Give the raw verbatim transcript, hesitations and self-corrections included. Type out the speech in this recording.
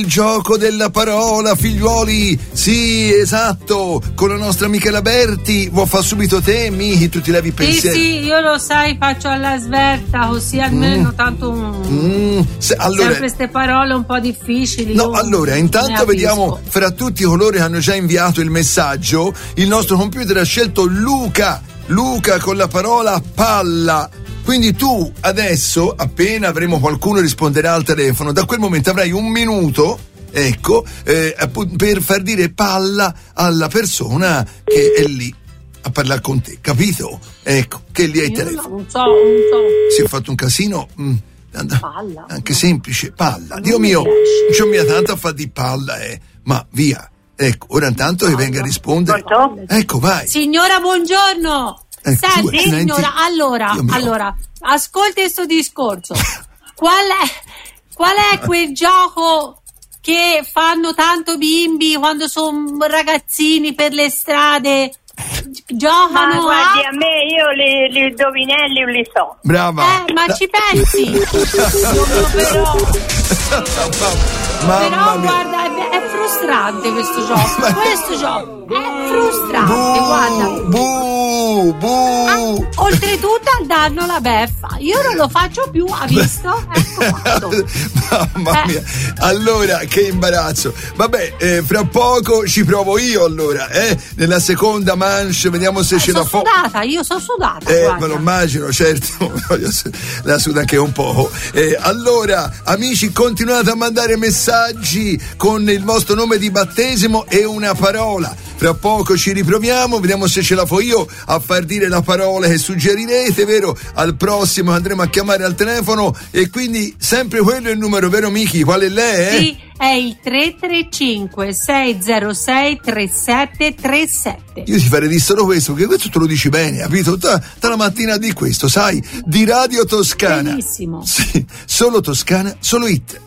gioco della parola, figliuoli. Sì, esatto, con la nostra Michela Berti. Vuoi fare subito te, Michi? Tu ti levi i pensieri. Sì, sì, io lo sai, faccio alla svelta, così almeno mm. tanto mm. Se, allora, sempre queste parole un po' difficili. No, allora, intanto vediamo fra tutti coloro che hanno già inviato il messaggio. Il nostro computer ha scelto Luca. Luca con la parola palla. Quindi tu adesso, appena avremo qualcuno risponderà al telefono, da quel momento avrai un minuto, ecco, eh, per far dire palla alla persona che è lì a parlare con te, capito? Ecco, che lì hai il telefono. Non so, non so. Si è fatto un casino, mh, palla. Anche semplice, palla. Dio mio, non c'ho mia tanta a fare di palla, eh, ma via. Ecco, ora intanto che venga a rispondere. Ecco, vai. Signora, buongiorno. Eh, Senti, tu, signora, allora, allora, ascolti questo discorso. Qual è, qual è quel gioco che fanno tanto bimbi quando sono ragazzini per le strade? Giocano. Ma guardi, a, a me io li, li indovinelli li so. Brava. Eh, ma ci pensi? però, Mamma però mia. guarda, è, è frustrante questo gioco. Questo gioco è frustrante, buh, guarda. Buh, buh. Ah, oltretutto al danno la beffa. Io non lo faccio più, ha visto? Ecco fatto. Mamma eh. mia. Allora, che imbarazzo. Vabbè, eh, fra poco ci provo io allora, eh? Nella seconda manche, vediamo se eh, ce la fa. Sono sudata, io sono sudata. Eh, guarda. me lo immagino, certo. La suda anche un po'. Eh, allora, amici, continuate a mandare messaggi con il vostro nome di battesimo e una parola. Fra poco ci riproviamo, vediamo se ce la fo io a far dire la parola che suggerirete, vero? Al prossimo andremo a chiamare al telefono e quindi sempre quello è il numero, vero Miki? Qual è lei? Eh? Sì, è il tre tre cinque sei zero sei tre sette tre sette. Io ti farei di solo questo, perché questo te lo dici bene, capito? Tutta la mattina di questo, sai? Di Radio Toscana. Benissimo. Sì, solo Toscana, solo hit.